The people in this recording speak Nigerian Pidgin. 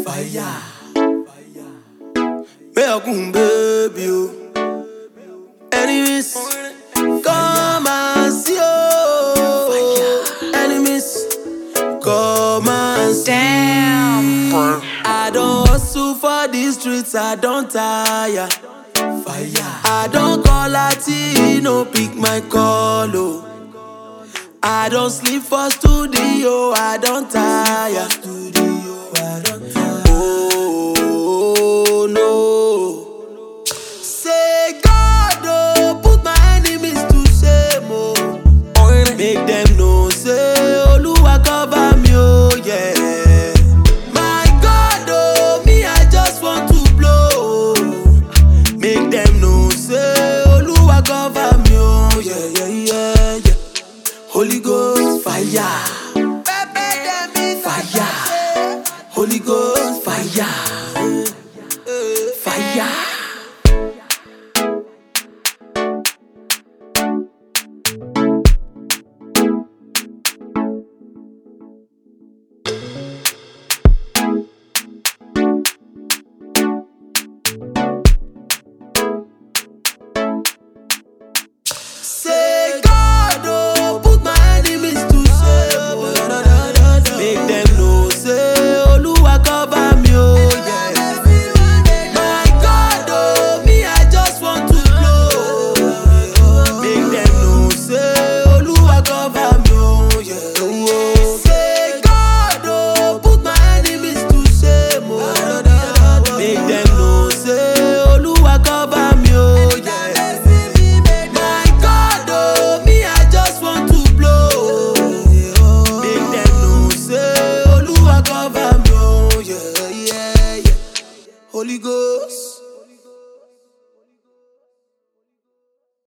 fire. Me okun baby o. Enemies, come and see oh. Enemies, come and see. Damn. I don't hustle for these streets, I don't tire. Fire. I don't call Latino, pick my call oh. I don't sleep for studio, I don't tire. Oh no. Say God oh, put my enemies to shame oh. Make them know say Oluwa cover me oh yeah. My God oh, me I just want to blow. Make them know say Oluwa cover me oh yeah. Holy Ghost fire. Fire. Holy Ghost fire. Fire. Say God oh, put my enemies to shame oh. Make them know say Oluwa cover me oh yeah. My God oh, me I just want to blow. Make them know say Oluwa cover me oh yeah. Say God oh, put my enemies to shame oh. Make them know say Oluwa cover me oh yeah. My God oh, me I just want to blow. Make them know say Oluwa cover me oh yeah. Holy Ghost.